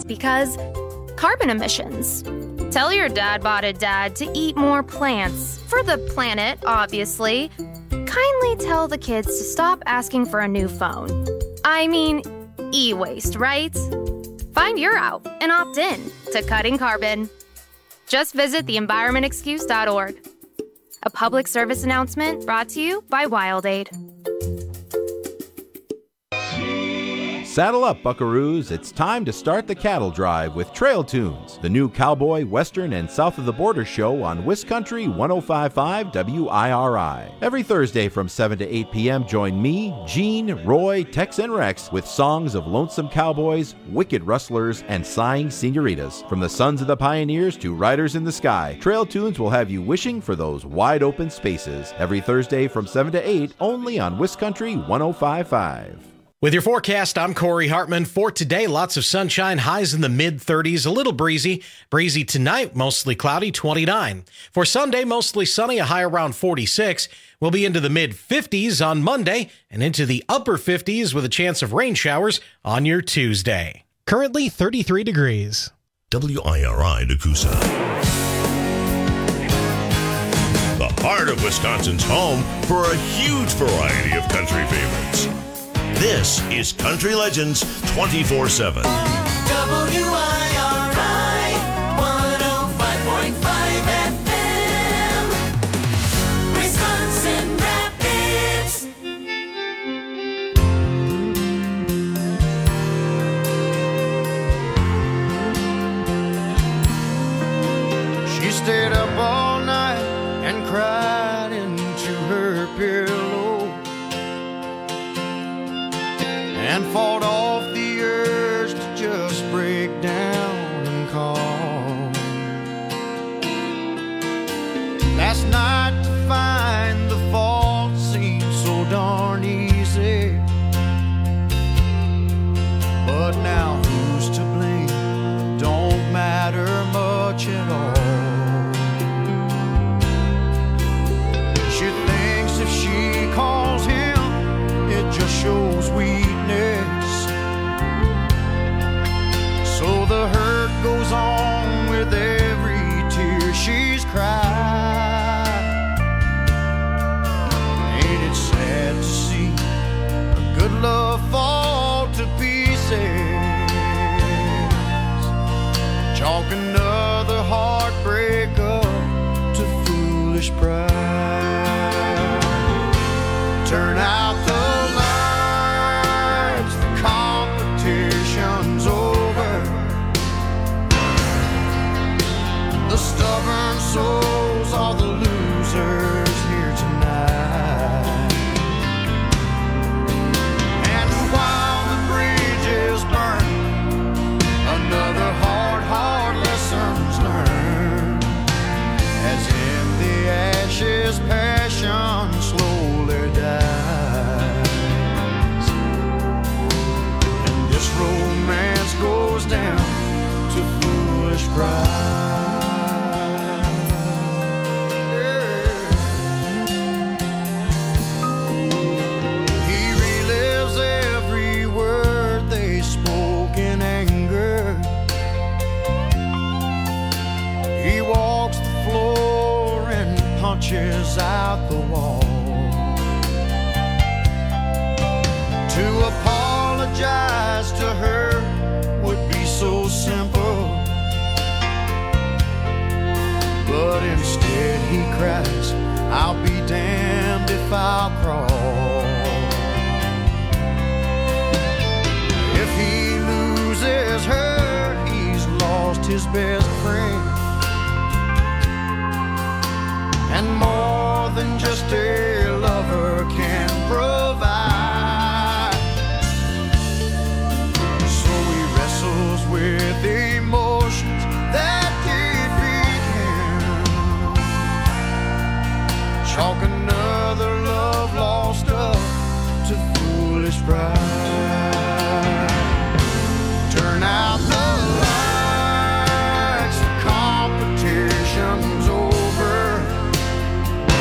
because carbon emissions. Tell your dad-botted dad to eat more plants. For the planet, obviously. Kindly tell the kids to stop asking for a new phone. I mean, e-waste, right? Find your out and opt in to Cutting Carbon. Just visit theenvironmentexcuse.org. A public service announcement brought to you by WildAid. Saddle up, buckaroos. It's time to start the cattle drive with Trail Tunes, the new cowboy, western, and south of the border show on WisCountry 105.5 WIRI. Every Thursday from 7 to 8 p.m., join me, Gene, Roy, Tex, and Rex with songs of lonesome cowboys, wicked rustlers, and sighing senoritas. From the sons of the pioneers to riders in the sky, Trail Tunes will have you wishing for those wide open spaces. Every Thursday from 7 to 8, only on WisCountry 105.5. With your forecast, I'm Corey Hartman. For today, lots of sunshine, highs in the mid-30s, a little breezy. Breezy tonight, mostly cloudy, 29. For Sunday, mostly sunny, a high around 46. We'll be into the mid-50s on Monday and into the upper 50s with a chance of rain showers on your Tuesday. Currently 33 degrees. WIRI Nakusa. The heart of Wisconsin's home for a huge variety of country favorites. This is Country Legends 24/7. WIRI 105.5 FM, Wisconsin Rapids. She stayed up all night and cried into her pillow and fought off the urge to just break down and call. Last night to find the fault seemed so darn easy, but now who's to blame don't matter much at all. She thinks if she calls him, it just shows weakness. So the hurt goes on with every tear she's cried. Ain't it sad to see a good love fall to pieces? Chalk another heartbreak up to foolish pride. Turn out the stubborn souls are the losers here tonight. And while the bridge is burning, another hard lesson's learned. As in the ashes, passion slowly dies. And this romance goes down to foolish pride. Out the wall to apologize to her would be so simple, but instead he cries, I'll be damned if I'll crawl. If he loses her, he's lost his best friend, and more than just a lover can provide. So he wrestles with emotions that defeat him. Chalk another love lost up to foolish pride. Turn out the lights, the competition's over.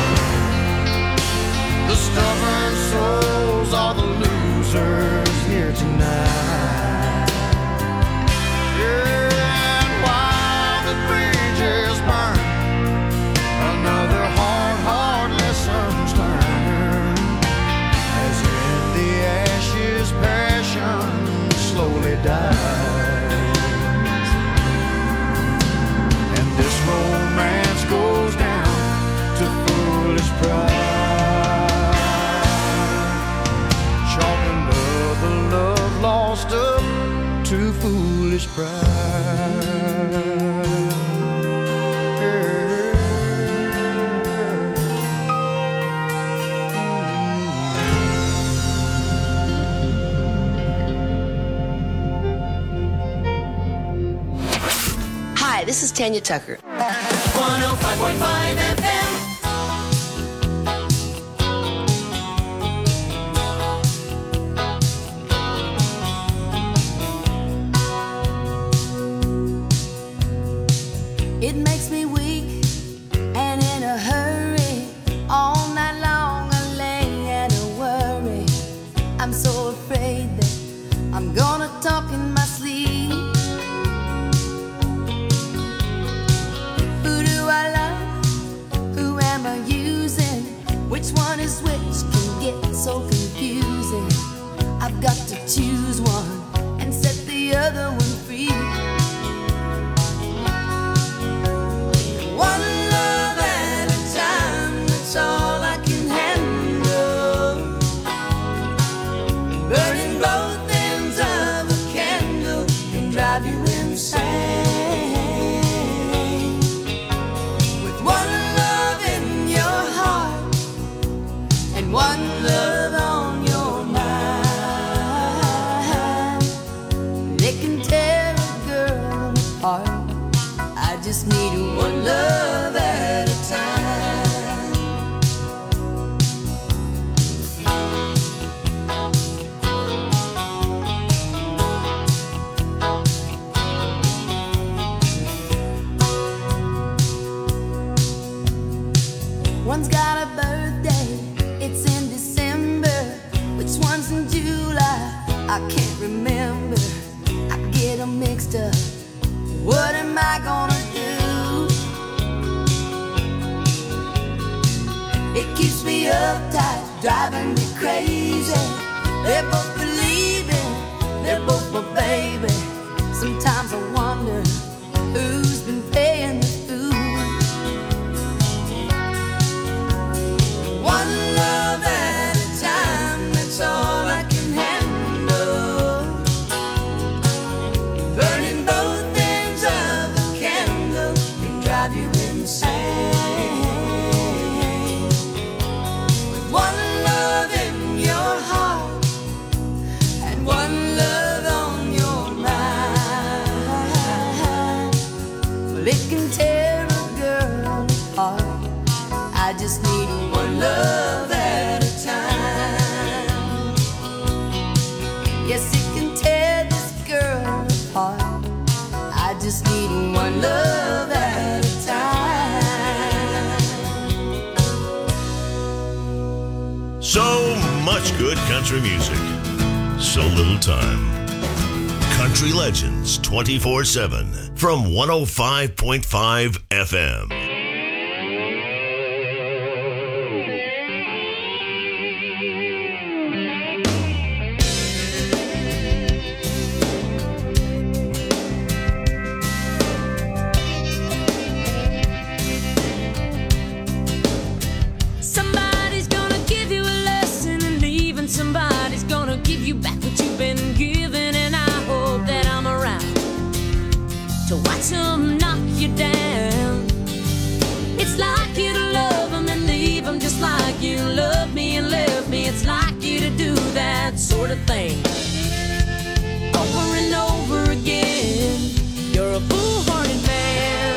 foolish pride. Hi, this is Tanya Tucker. 105.5 FM. It makes me weak and in a hurry. All night long I lay and I worry. I'm so afraid that I'm gonna talk in my sleep. Who do I love? Who am I using? Which one is which can get so confusing. I've got to choose one and set the other one free. One love at a time, that's all I can handle. Burning both ends of a candle can drive you insane. With one love in your heart and one love on your mind, they can tear a girl apart. I just need one love at a time. One's got a birthday, it's in December. Which one's in July? I can't remember. I get them mixed up. What am I gonna do? It keeps me uptight, driving me crazy. They're both believing, they're both my baby. Sometimes I wonder who's been paying the fool. One love at a time, that's all I can handle. Burning both ends of a candle can drive you insane. With one love in your heart and one love on your mind, well, it can tear a girl apart. I just need one love at a time. Yes, it can tear this girl apart. I just need one love at a time. So much good country music, so little time. Country Legends 24/7 from 105.5 FM. Somebody's gonna give you a lesson and leaving. Somebody's gonna give you back what you've been given. And I hope that I'm around to watch them knock you down. It's like you to love them and leave them, just like you love me and left me. It's like you to do that sort of thing over and over again. You're a foolhardy man.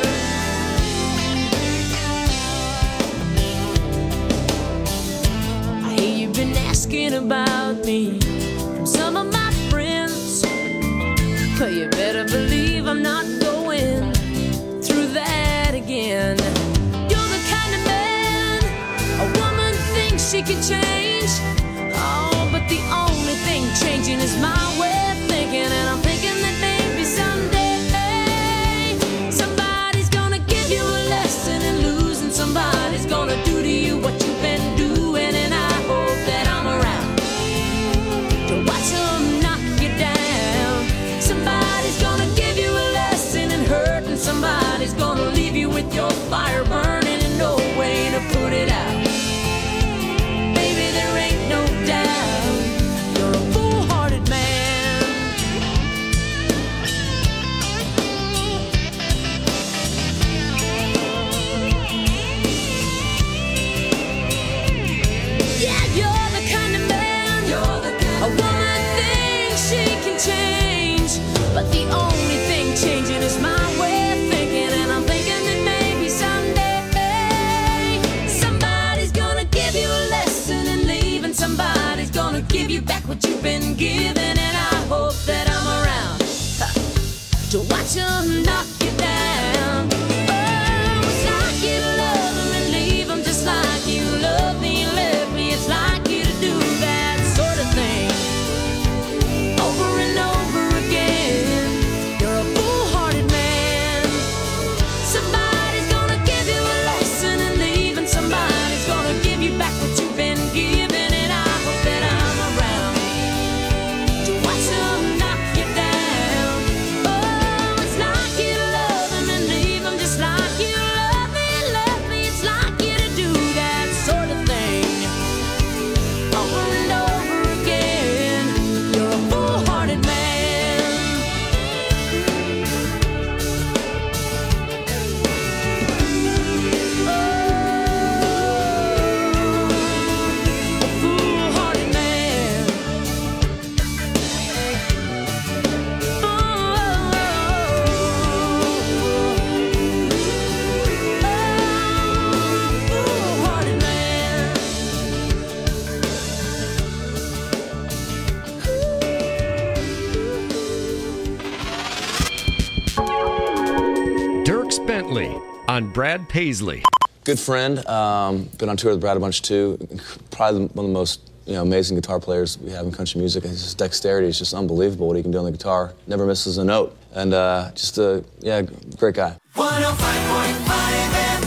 I hear you've been asking about me from some of my friends. Well, you better believe I'm not going through that again. You're the kind of man a woman thinks she can change. Oh, but the only thing changing is my way of thinking. And I'm thinking that maybe someday somebody's gonna give you a lesson in losing. Somebody's gonna do to you what you've been doing. And I hope that I'm around to watch them knock you down. Somebody's gonna give you a lesson in hurt, and somebody's gonna leave you with your fire burning and no way to put it out. Baby, there ain't no doubt you're a foolhardy man. to knock you down. Oh, it's like you to love them and leave them just like you love me and left me. It's like you to do that sort of thing over and over again. You're a foolhardy man. Somebody's gonna give you a lesson and leave, and somebody's gonna give you back what you've been given. And I hope that I'm around to watch them knock you down. Oh, it's like you to love them and leave them just like you love me and left me. It's like you to do that sort of thing over and over again. You're a foolhardy man. A foolhardy man. Foolhardy man. Dierks Bentley on Brad Paisley. Good friend. Been on tour with Brad a bunch too. Probably one of the most amazing guitar players we have in country music. His dexterity is just unbelievable what he can do on the guitar. Never misses a note. And just a great guy. 105.5 FM.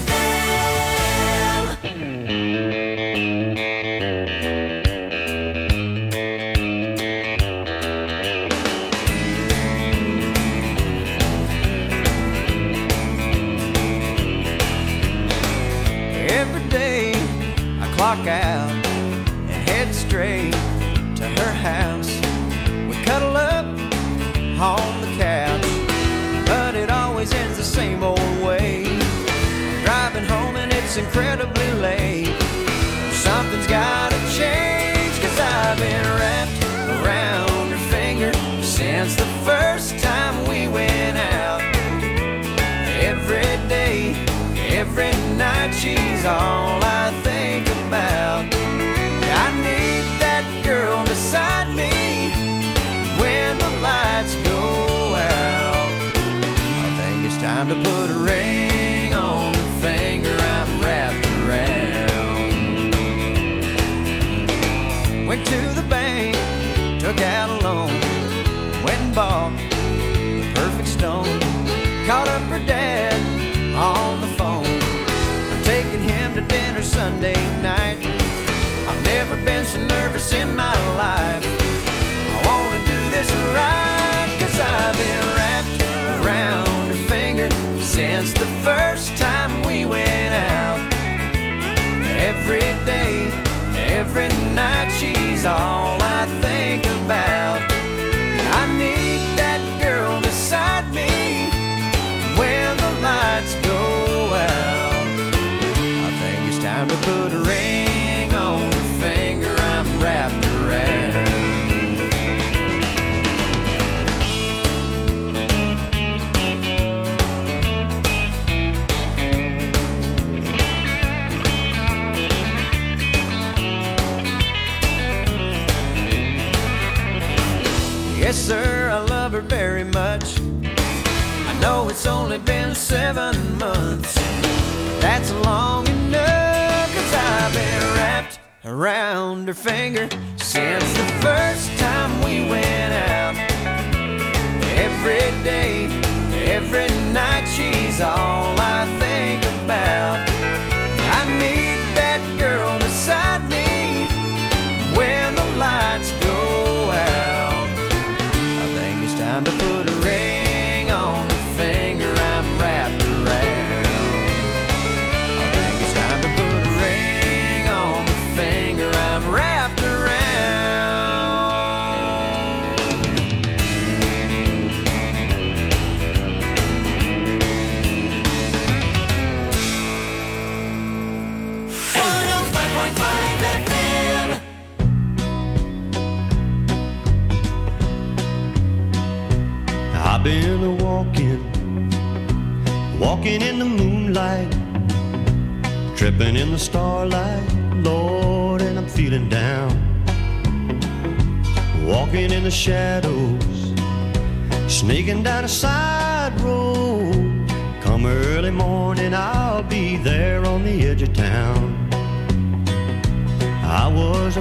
Every day I clock out and head straight to her house. We cuddle up on the couch, but it always ends the same old way. Driving home and it's incredibly late. Something's gotta change, 'cause I've been wrapped around her finger since the first time we went out. Every day, every night, she's all I think about. I need that girl beside me when the lights go out. I think it's time to put a ring on the finger I'm wrapped around. Went to the bank, took out a loan, went and bought the perfect stone. Called up her dad on the phone. I'm taking him to dinner Sunday night. I've never been so nervous in my life. I wanna do this right, 'cause I've been wrapped around her finger since the first time we went out. Every day, every night, she's all I think about. I need that girl beside me when the lights go out. I think it's time to put a ring on the finger I'm wrapped around. Yes, sir, I love her very much. I know it's only been 7 months. That's long enough, 'cause I've been wrapped around her finger since the first time we went out. Every day, every night, she's all I think about. I need that girl beside me when the lights go out. I think it's time to put a ring on the finger I'm wrapped around. I think it's time to put a ring on the finger I'm wrapped around. I've been walking in the moonlight, tripping in the starlight, Lord, and I'm feeling down. Walking in the shadows, sneaking down a side was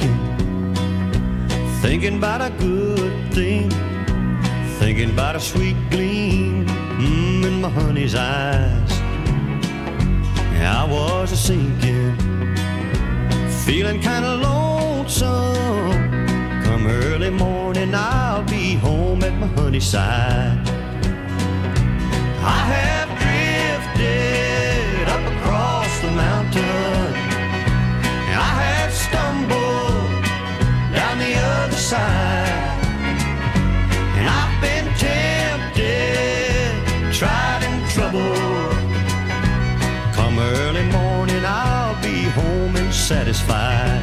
thinking about a good thing, thinking about a sweet gleam in my honey's eyes. I was a-sinking, feeling kind of lonesome. Come early morning, I'll be home at my honey's side. I have drifted up across the mountain, and I have stumbled down the other side. And I've been tempted, tried and troubled. Come early morning, I'll be home and satisfied.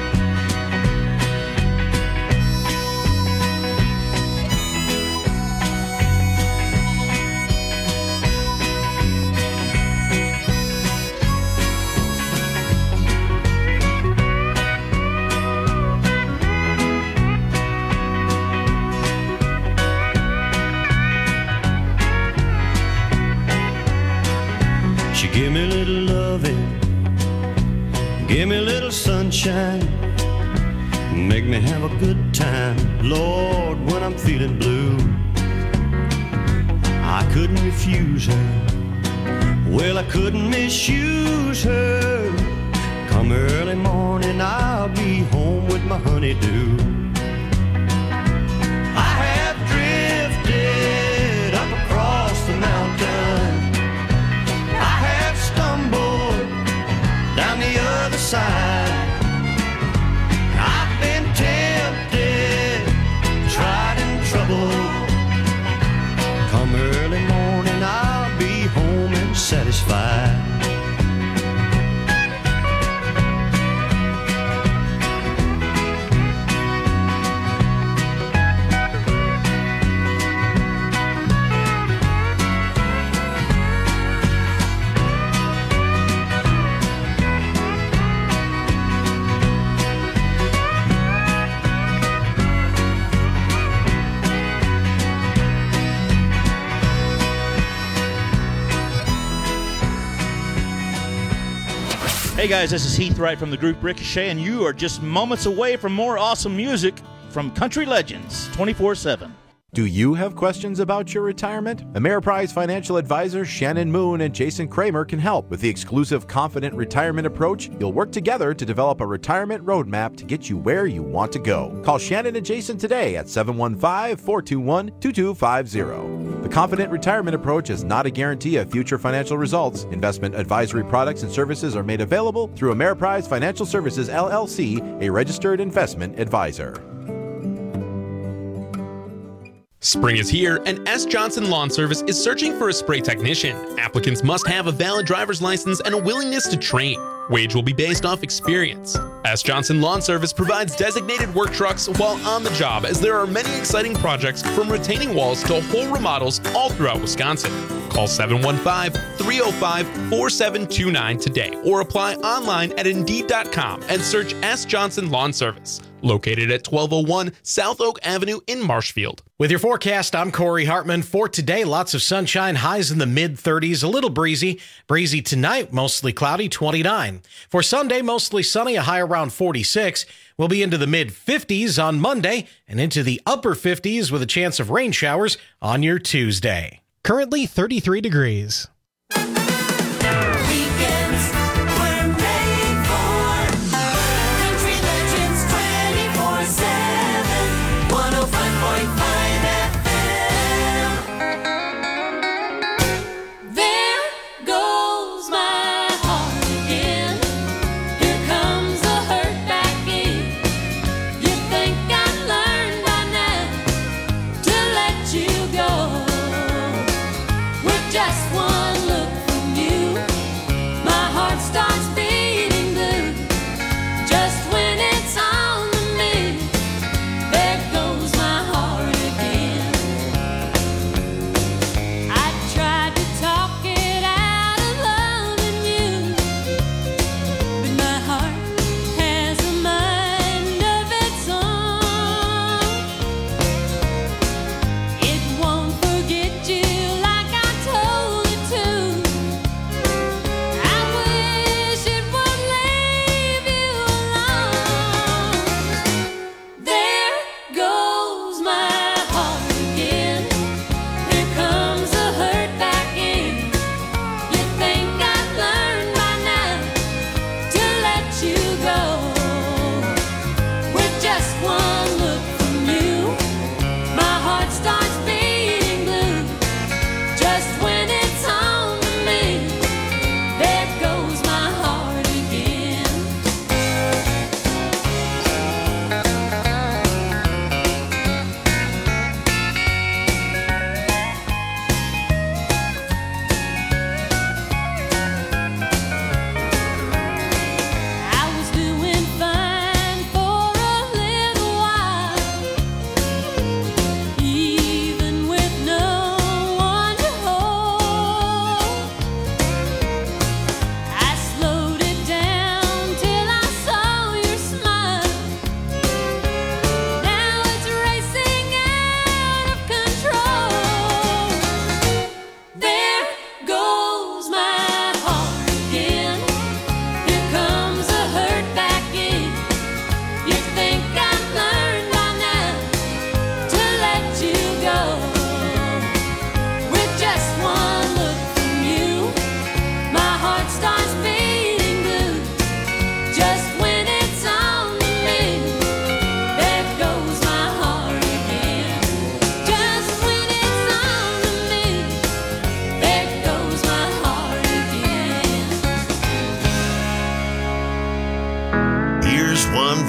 Give me a little loving, give me a little sunshine, make me have a good time, Lord, when I'm feeling blue. I couldn't refuse her, well, I couldn't misuse her. Come early morning, I'll be home with my honeydew. I have drifted up across the mountain, down the other side. I've been tempted, tried and troubled. Come early morning, I'll be home and satisfied. Hey guys, this is Heath Wright from the group Ricochet, and you are just moments away from more awesome music from Country Legends 24/7. Do you have questions about your retirement? Ameriprise financial advisors Shannon Moon and Jason Kramer can help. With the exclusive Confident Retirement Approach, you'll work together to develop a retirement roadmap to get you where you want to go. Call Shannon and Jason today at 715-421-2250. The Confident Retirement Approach is not a guarantee of future financial results. Investment advisory products and services are made available through Ameriprise Financial Services, LLC, a registered investment advisor. Spring is here, and S. Johnson Lawn Service is searching for a spray technician. Applicants must have a valid driver's license and a willingness to train. Wage will be based off experience. S. Johnson Lawn Service provides designated work trucks while on the job, as there are many exciting projects from retaining walls to whole remodels all throughout Wisconsin. Call 715-305-4729 today or apply online at Indeed.com and search S. Johnson Lawn Service. Located at 1201 South Oak Avenue in Marshfield. With your forecast, I'm Corey Hartman. For today, lots of sunshine, highs in the mid-30s, a little breezy. Breezy tonight, mostly cloudy, 29. For Sunday, mostly sunny, a high around 46. We'll be into the mid-50s on Monday and into the upper 50s with a chance of rain showers on your Tuesday. Currently 33 degrees.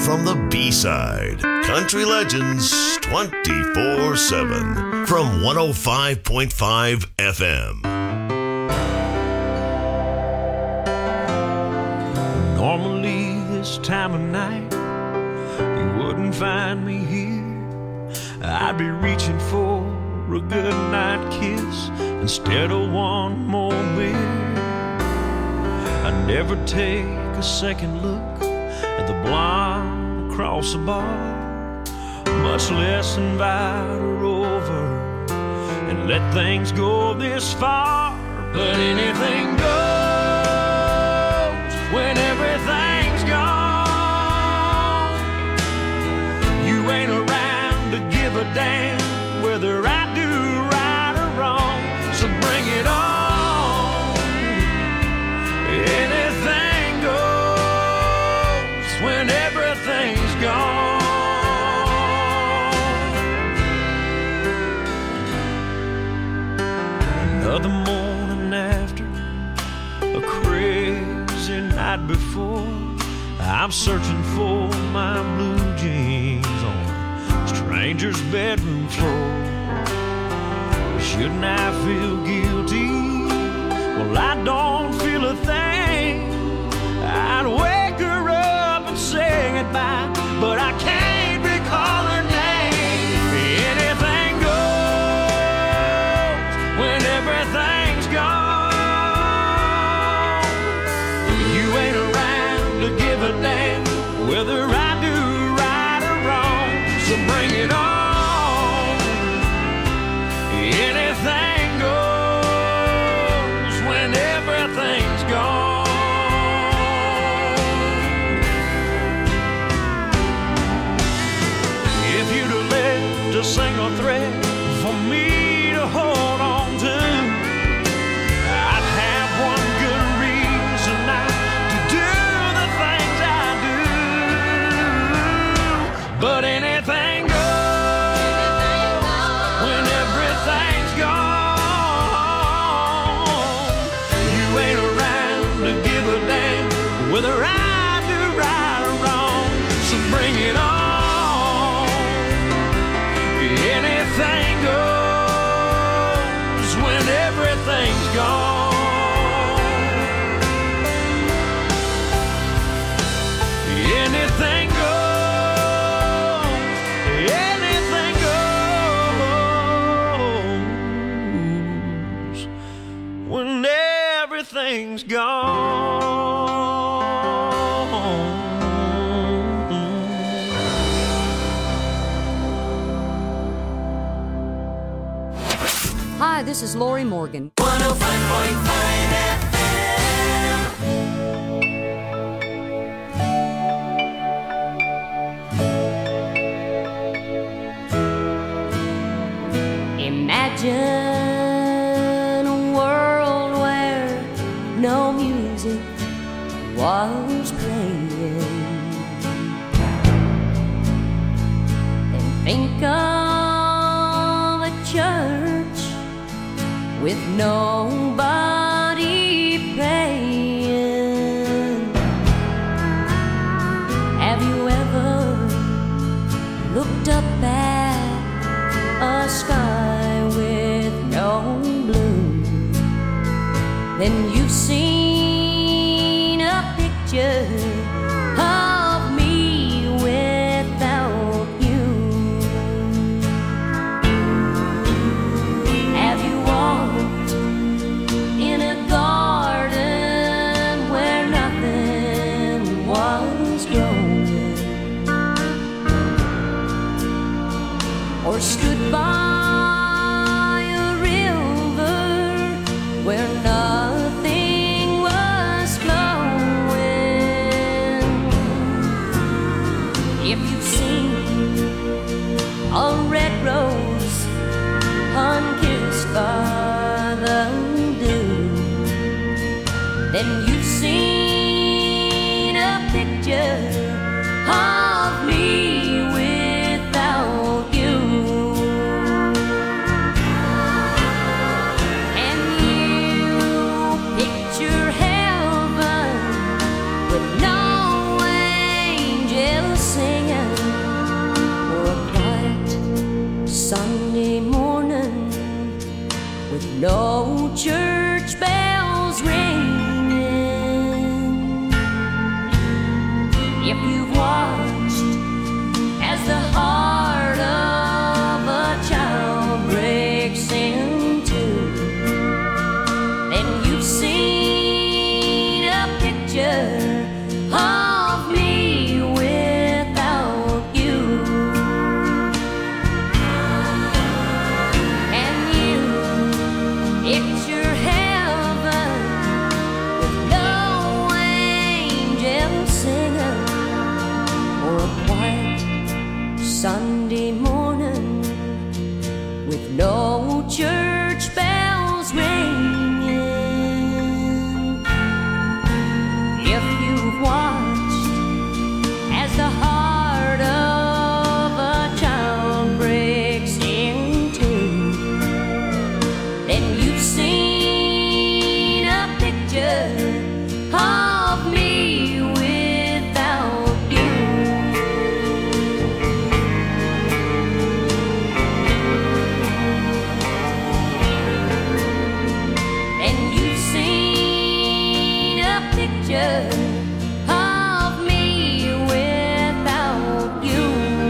from the B-side. Country Legends 24/7 from 105.5 FM. Normally this time of night, you wouldn't find me here. I'd be reaching for a good night kiss instead of one more beer. I'd never take a second look at the blonde across the bar, much less invite her over and let things go this far. But anything goes when everything's gone. You ain't around to give a damn whether I do right or wrong, so bring it on. Anything goes when everything's gone. Another morning after a crazy night before, I'm searching for my blue jeans on a stranger's bedroom floor. Shouldn't I feel guilty? Well, I don't feel a thing. I'd wake her up and say goodbye, but I can't recall her name. Anything goes when everything's gone. You ain't around to give a damn whether I do right or wrong, so bring it on. Anything goes when everything's gone. If you'd have left a single thread for me to hold on to, I'd have one good reason now to do the things I do. But anything goes when everything's gone. You ain't around to give a damn whether I do right or wrong, so bring it on. Anything goes when everything's gone. Anything goes, anything goes when everything's gone. Hi, this is Lori Morgan. 105.5 Imagine a world where no music was playing. Then think of a church with nobody praying. Have you ever looked up at a sky with no blue? Then you've seen a picture of me without you. Have you walked in a garden where nothing was growing? Or stood by a river where nothing was flowing? If you've seen a red rose unkissed by the dew, then you've seen a picture of me without you. And you picture heaven with no angels singing. no church bells ringing. If you've watched as the heart of a child breaks in two, then you've seen a picture of me without you. And you, it's your heaven with no angel singing, or a quiet Sunday morning with no church bells ringing. If you've watched as the heart of a child breaks in two, then you've seen a picture of me without you. And you've seen a picture of me without you.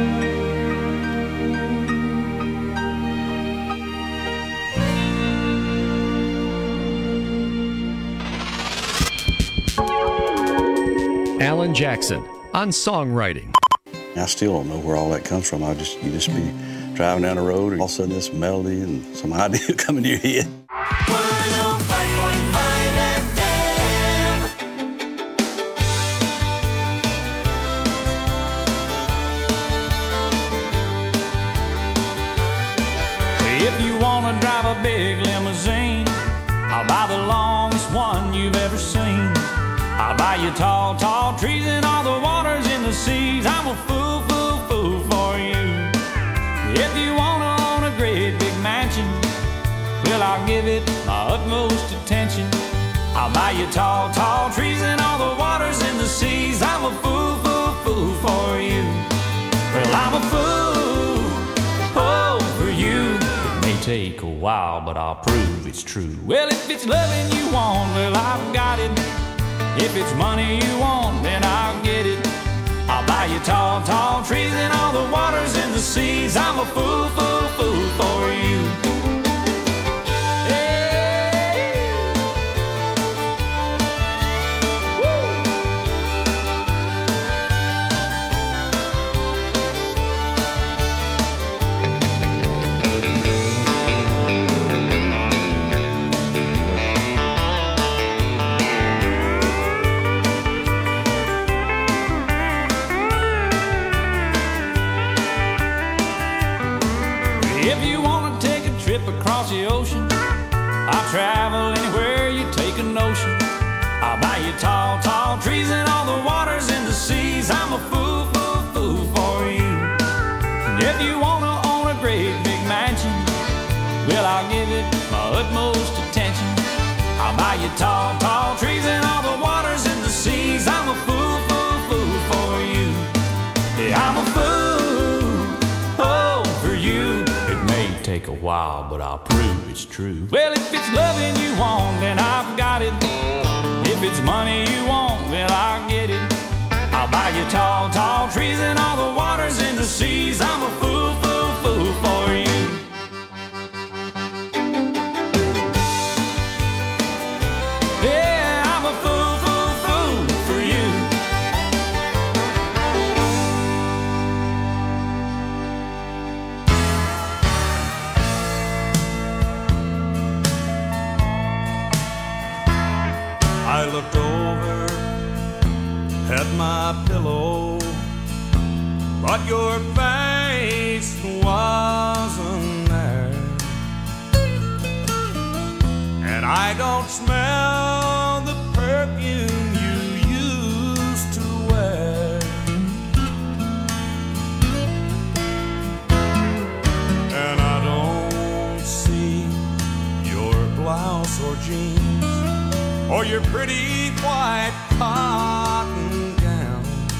Alan Jackson on songwriting. I still don't know where all that comes from. You just be driving down the road and all of a sudden this melody and some idea come into your head. 105.5 FM. If you want to drive a big limousine, I'll buy the longest one you've ever seen. I'll buy you tall, tall trees and all the waters in the seas. I'm a fool, fool, fool for you. If you want to own a great big mansion, well, I'll give it my utmost attention. I'll buy you tall, tall trees and all the waters in the seas. I'm a fool, fool, fool for you. Well, I'm a fool, oh, for you. It may take a while, but I'll prove it's true. Well, if it's loving you want, well, I've got it. If it's money you want, then I'll get it. I'll buy you tall, tall trees and all the waters in the seas. I'm a fool, fool, fool for you. Across the ocean, I'll travel anywhere you take a notion. I'll buy you tall, tall trees and all the waters in the seas. I'm a fool, fool, fool for you. And if you want to own a great big mansion, well, I'll give it my utmost attention. I'll buy you tall, tall trees and all the waters in the seas. I'm a fool, fool, fool for you. Yeah, I'm a fool, oh, for you. Take a while, but I'll prove it's true. Well, if it's loving you want, then I've got it. If it's money you want, then I'll get it. I'll buy you tall, tall trees and all the waters in the seas. I'm a fool, fool, fool for you. Yeah, I'm a fool, fool, fool for you. I looked over at my pillow, but your face wasn't there. And I don't smell the perfume you used to wear. And I don't see your blouse or jeans or your pretty white cotton gown.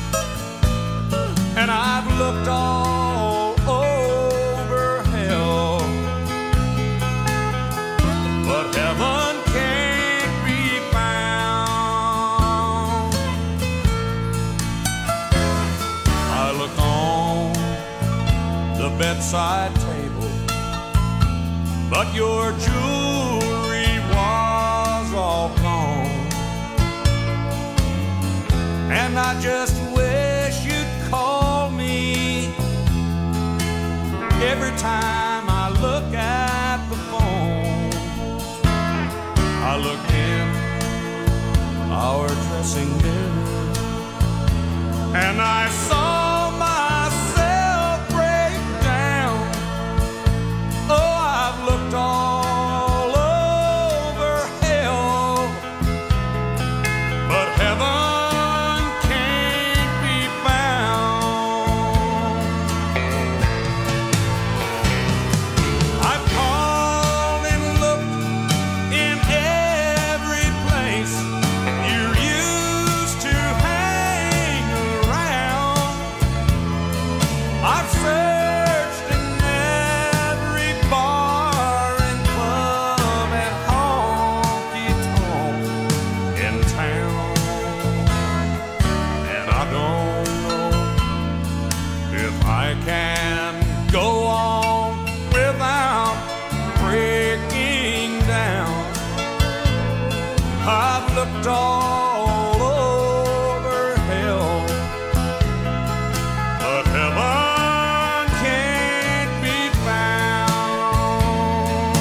And I've looked all over hell, but bedside table, but your jewelry was all gone. And I just wish you'd call me every time I look at the phone. I look in our dressing mirror and I saw myself break down. Oh, I've looked all over hell, but heaven can't be found. I've called and looked in every place you used to hang around. I've searched in every bar and club and honky-tonk in town, and I don't know if I can go on without breaking down. I've looked all over hell, but heaven can't be found.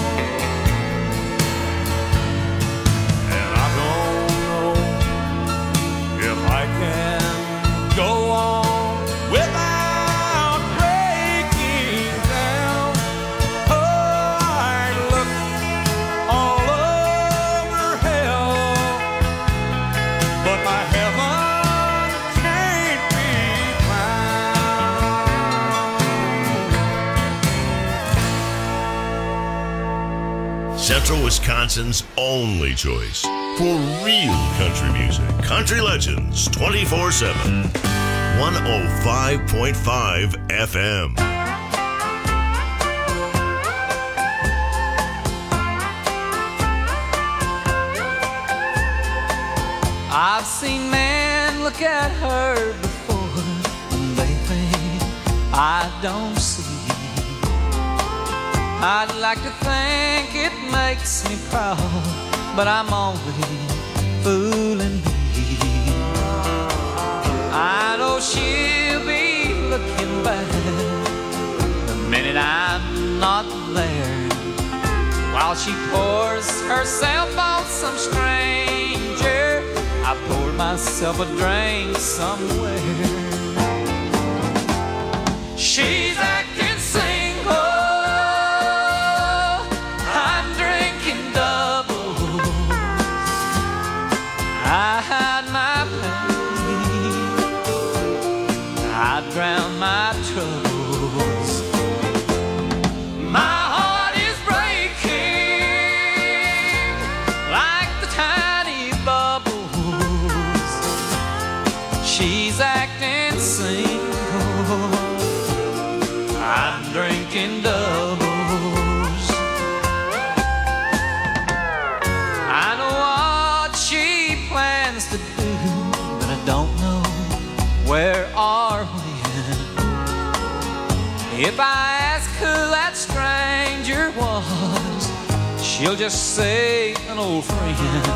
And I don't know if I can go on without breaking down. Oh, I looked all over hell, but my heaven can't be found. Central Wisconsin's only choice for real country music. Country Legends 24/7. 105.5 FM. I've seen men look at her before, and lately I don't see. I'd like to think it makes me proud, but I'm only fooling me. I know she'll be looking back the minute I'm not there, while she pours herself on some stranger. I poured myself a drink somewhere. She's acting single, I'm drinking doubles. I hide my pain, I drown my troubles. My heart is breaking like the tiny bubbles. She's acting single, I'm drinking doubles. I know what she plans to do, but I don't know where or when. If I ask who that stranger was, she'll just say an old friend.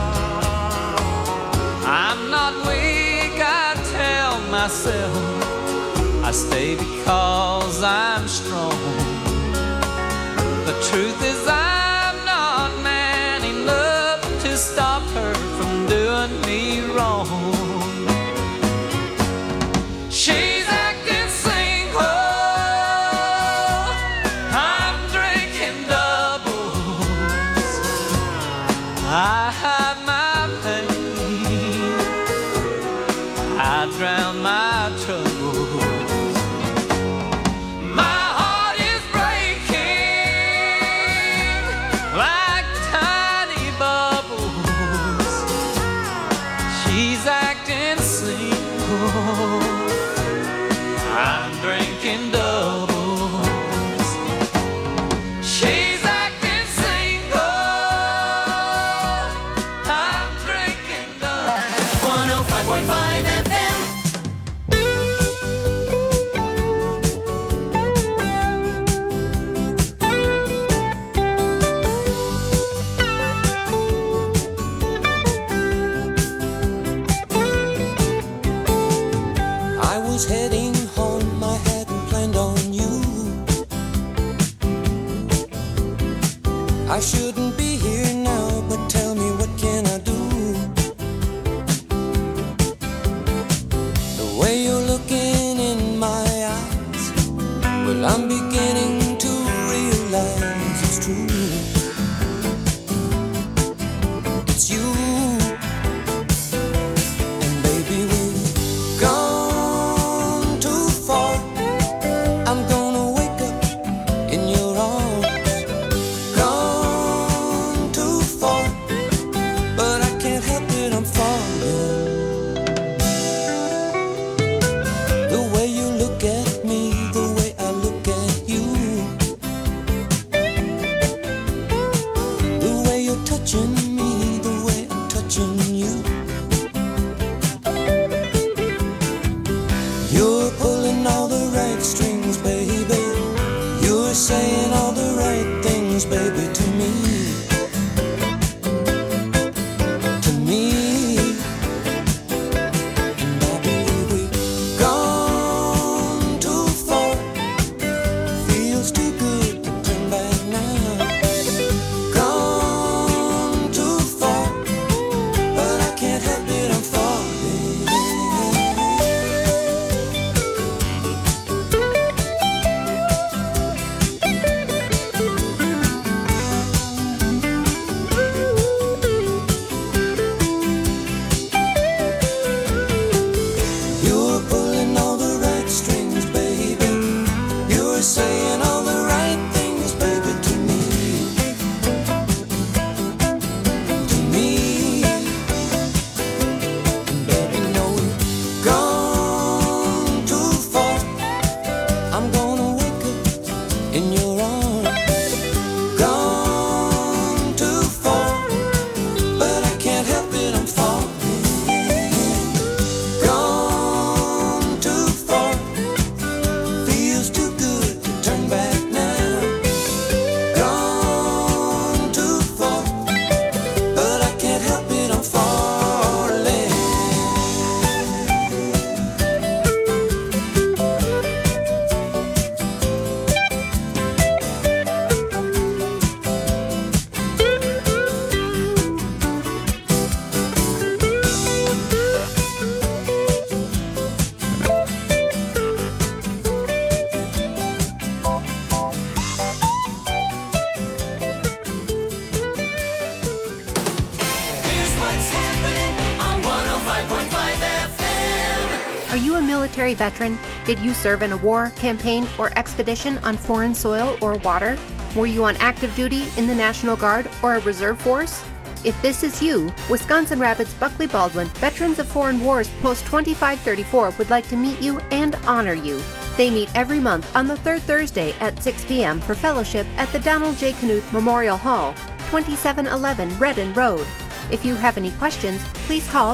I'm not weak, I tell myself. I stay because I'm strong. The truth is I'm not man enough to stop her from doing me wrong. She's acting single, I'm drinking doubles. I hide my pain, I drown my troubles. My heart is breaking like tiny bubbles. She's acting single, I'm drinking doubles. She's acting single, I'm touching me the way I'm touching you. You're pulling all the right strings, baby. You're saying all the right things, baby, to me. To me. And I believe we've gone too far. Feels too good to turn back now. Gone too far, but I can't help it, I'm falling. You're pulling all the right strings, baby. You're saying all the right things, baby, to me. To me. And baby, no, we've gone too far. I'm gonna wake up in your arms. Gone too far, but I can't help it, I'm falling. Gone too far, feels too good to turn back now. Gone too far, but I can't help it, I'm falling. Here's what's happening on 105.5 FM. Are you a military veteran? Did you serve in a war, campaign, or expedition on foreign soil or water? Were you on active duty in the National Guard or a reserve force? If this is you, Wisconsin Rapids Buckley Baldwin Veterans of Foreign Wars Post 2534 would like to meet you and honor you. They meet every month on the third Thursday at 6 p.m. for fellowship at the Donald J. Knuth Memorial Hall, 2711 Redden Road. If you have any questions, please call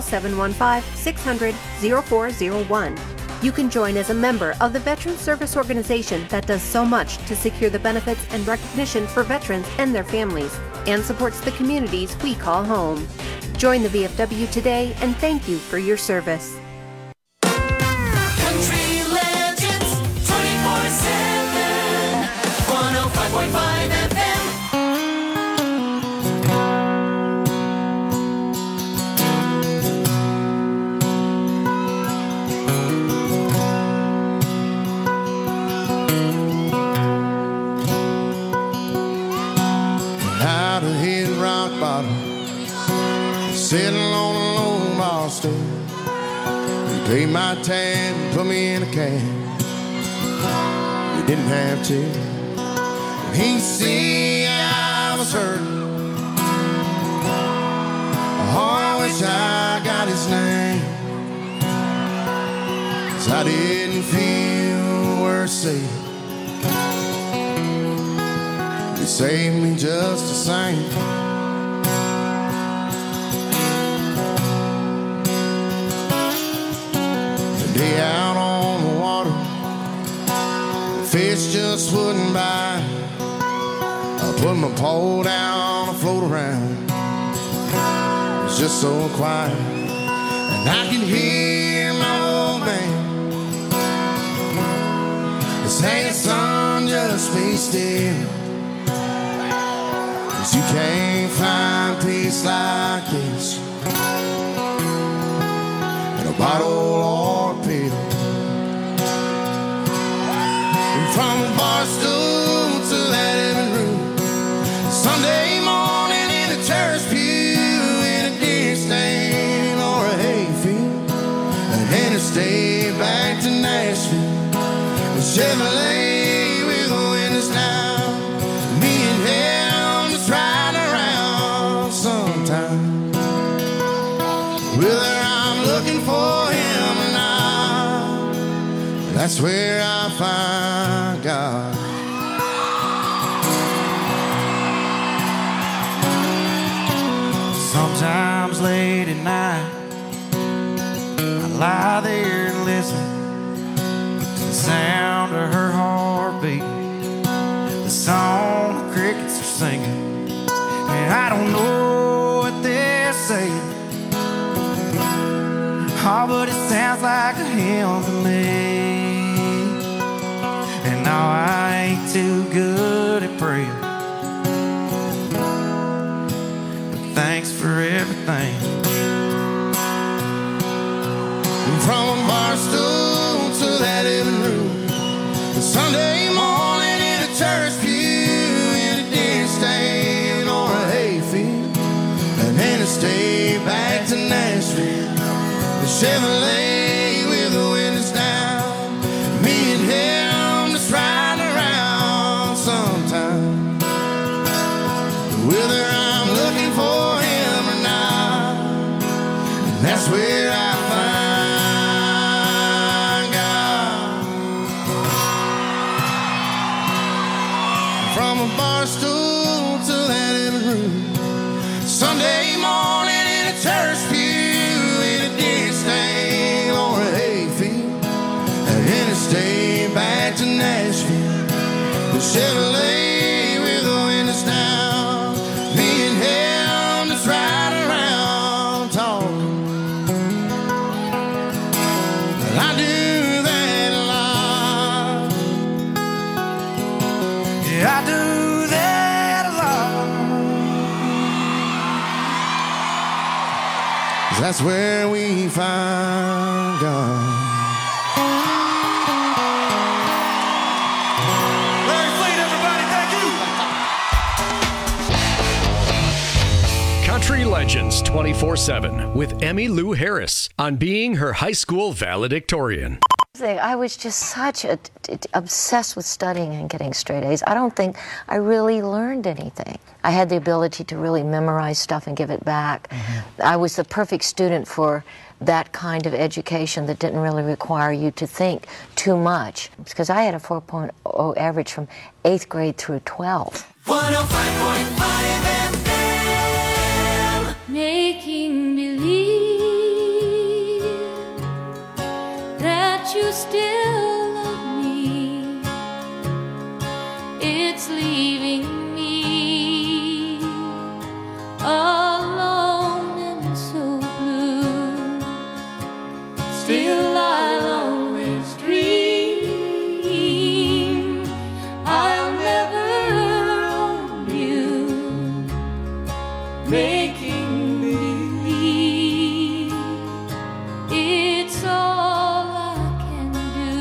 715-600-0401. You can join as a member of the Veterans Service Organization that does so much to secure the benefits and recognition for veterans and their families, and supports the communities we call home. Join the VFW today, and thank you for your service. Country Legends 24/7. 105.5 FM. Out of his rock bottom, sitting on a low bar stool. He paid my tab, put me in a cab. He didn't have to. He see I was hurting. Oh, I wish I got his name, 'cause I didn't feel worth saving. He saved me just the same. The day out on the water, the fish just wouldn't bite. I put my pole down, I float around. It's just so quiet, and I can hear my old man. It's saying, son, just be still. 'Cause you can't find peace like this in a bottle or a pill. And from a bar stool to that living room, Sunday morning in a church pew, in a deer stand or a hayfield, an interstate back to Nashville, a Chevrolet with the windows down, me and him just riding around sometime. Whether I'm looking for him or not, that's where I find God. Sometimes late at night, I lie there and listen to the sound of her heartbeat, the song the crickets are singing, and I don't know what they're saying. Oh, but it sounds like a hymn to me. And no, I ain't too good at praying, but thanks for everything. From a bar stool to that living room, a Sunday morning in a church pew, in a deer stand or a hayfield, and then to stay back to Nashville. The Chevrolet with the windows down, me and him just riding around sometime. Whether I'm looking for him or not, that's where I find God. From a bar stool to that living room, Sunday morning in a church pew, or a hayfield, and to stay back to Nashville. The Chevrolet with the windows down, me and him just riding around talking. But I do that a lot. Yeah, I do that a lot. That's where we find God. Larry Fleet, everybody, thank you. Country Legends 24/7 with Emmy Lou Harris on being her high school valedictorian. I was just obsessed with studying and getting straight A's. I don't think I really learned anything. I had the ability to really memorize stuff and give it back. I was the perfect student for that kind of education that didn't really require you to think too much, because I had a 4.0 average from 8th grade through 12th. 105.5 FM. Making believe that you still love me. It's leaving me alone and so blue. Still I'll always dream I'll never own you. Making believe it's all I can do.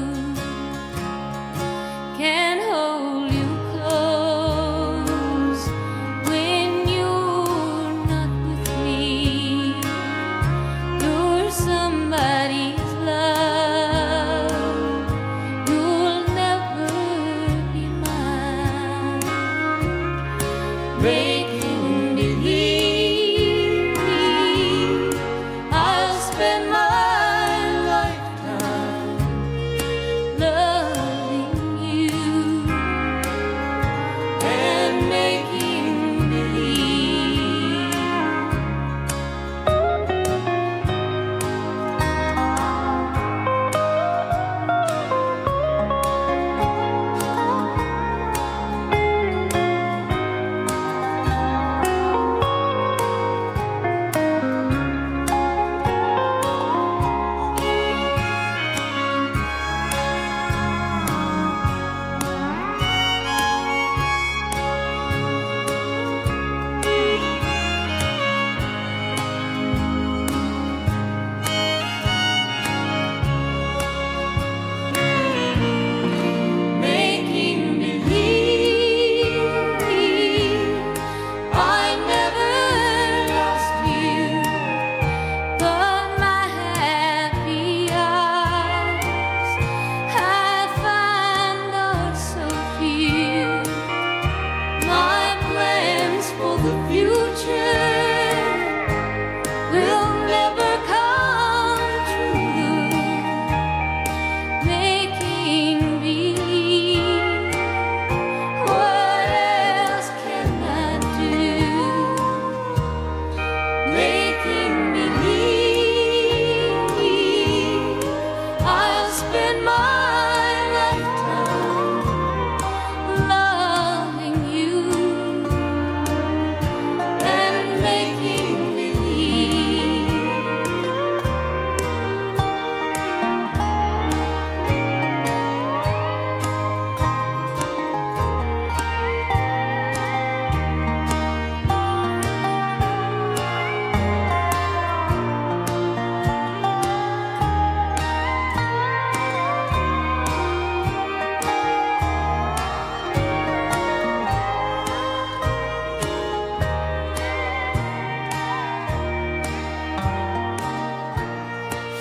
Can hold you close when you're not with me. You're somebody's love. You'll never be mine. Making believe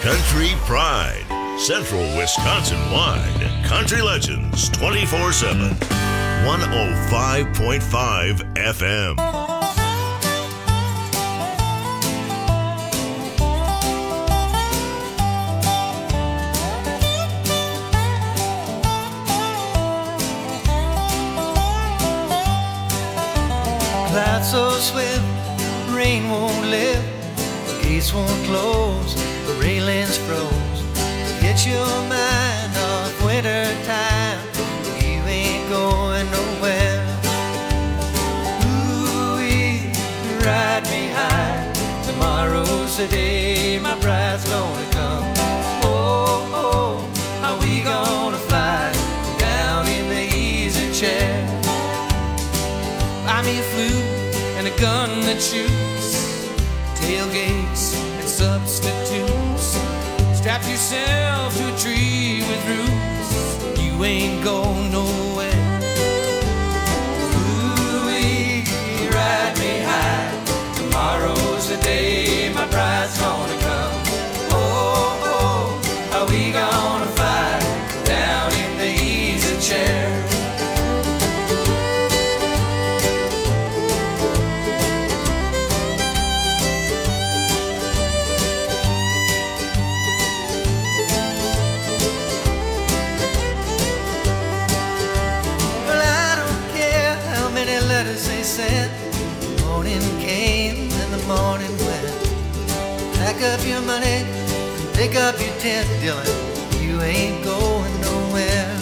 Country Pride. Central Wisconsin-wide. Country Legends 24/7. 105.5 FM. Clouds so swift, rain won't lift, the gates won't close, the railings froze. Get your mind off winter time, you ain't going nowhere. Ooh-wee, ride me high, tomorrow's the day my bride's gonna come. Oh, oh, how we gonna fly down in the easy chair. Buy me a flute and a gun that shoots, tailgates and substitutes. Strap yourself to a tree with roots, you ain't going nowhere. Ooh-wee, ride me high, tomorrow's the day my bride's gonna come. Oh, oh, are we gonna fly down in the easy chair? Said, the morning came and the morning went. Pack up your money and pick up your tent, Dylan, you ain't going nowhere.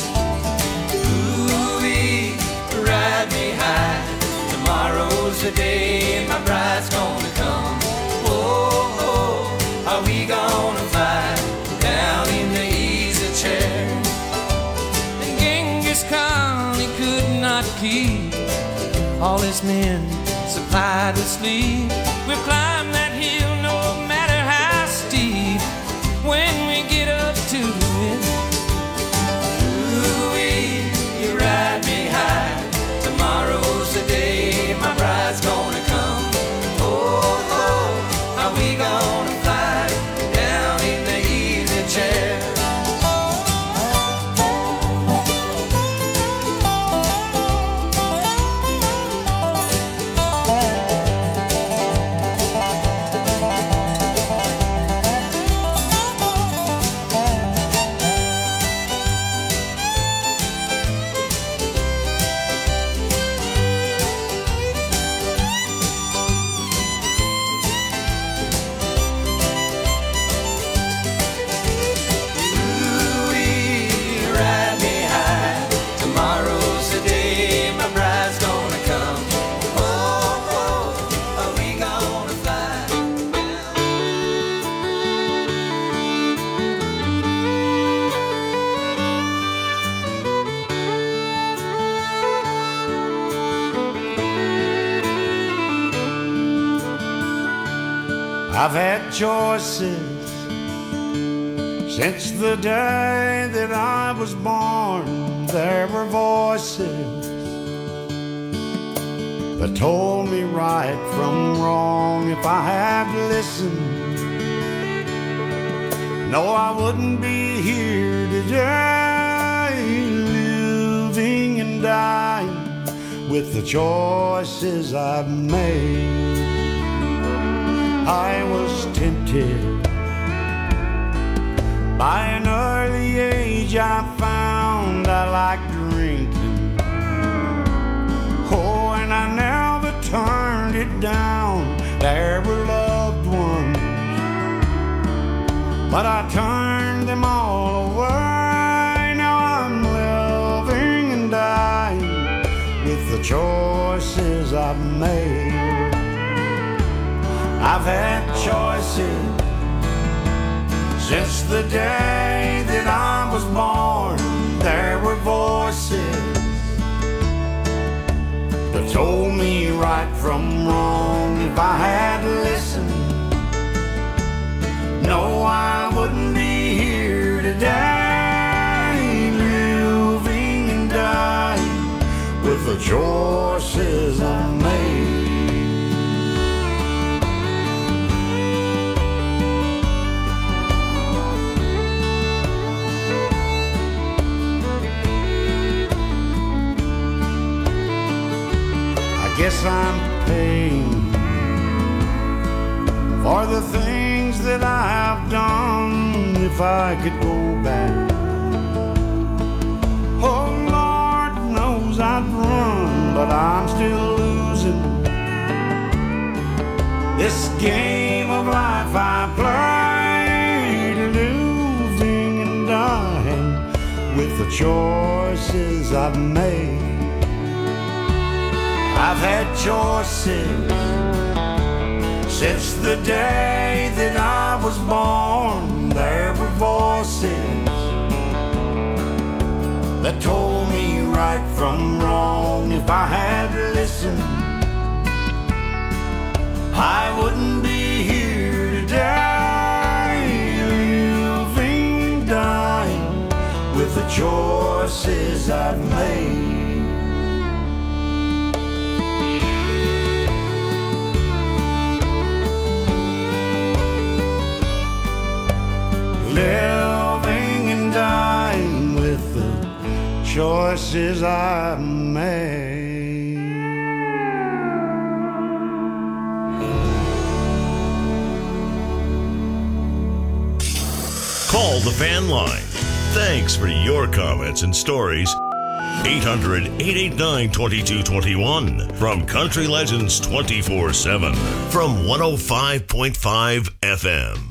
Ooh-wee, ride me high, tomorrow's the day my bride's gonna come. Oh, oh, are we gonna fly down in the easy chair? And Genghis Khan, he could not keep all his men supplied with sleep. We'll climb that hill no matter how steep when we get up to it. Ooh-wee, you ride me high, tomorrow's the day my bride's gonna come. Oh, oh, are we gonna fly down in the easy chair? I've had choices since the day that I was born. There were voices that told me right from wrong. If I had listened, no, I wouldn't be here today, living and dying with the choices I've made. I was tempted by an early age. I found I liked drinking. Oh, and I never turned it down. There were loved ones, but I turned them all away. Now I'm living and dying with the choices I've made. I've had choices since the day that I was born. There were voices that told me right from wrong. If I had listened, no, I wouldn't be here today, living and dying with the choices I made. guess I'm paying for the things that I have done. If I could go back, oh Lord knows I'd run, but I'm still losing this game of life I play, living and dying with the choices I've made. I've had choices since the day that I was born. There were voices that told me right from wrong. If I had listened, I wouldn't be here today, living, dying with the choices I've made. Living and dying with the choices I've made. Call the fan line. Thanks for your comments and stories. 800-889-2221 from Country Legends 24/7 from 105.5 FM.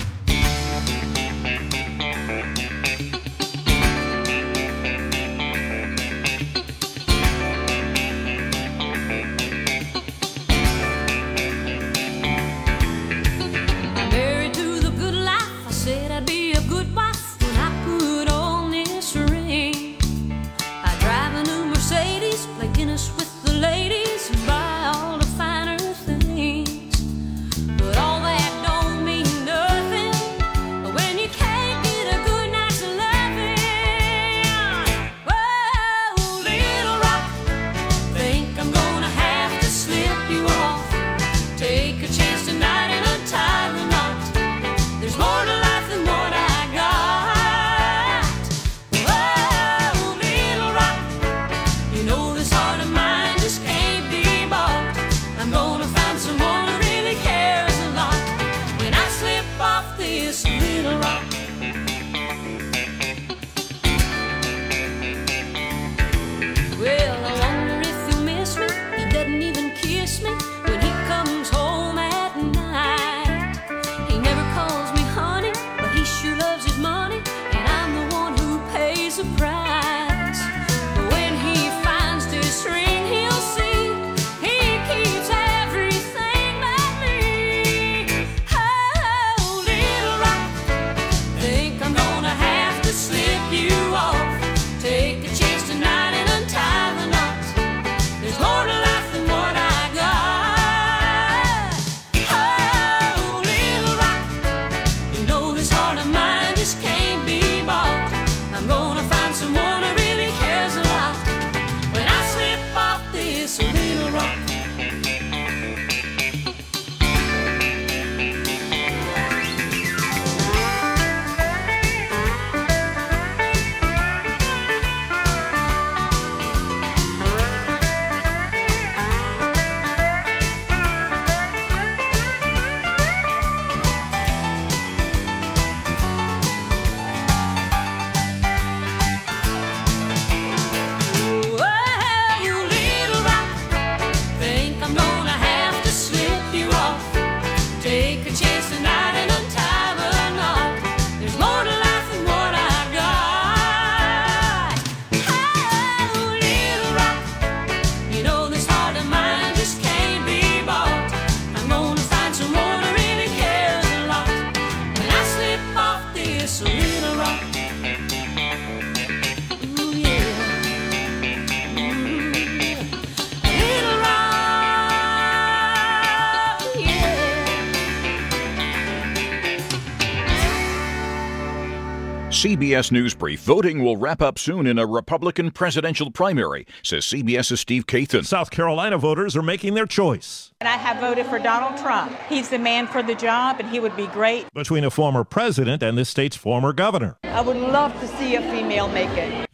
CBS News Brief. Voting will wrap up soon in a Republican presidential primary, says CBS's Steve Kathan. South Carolina voters are making their choice. And I have voted for Donald Trump. He's the man for the job, and he would be great. Between a former president and this state's former governor. I would love to see a female make it.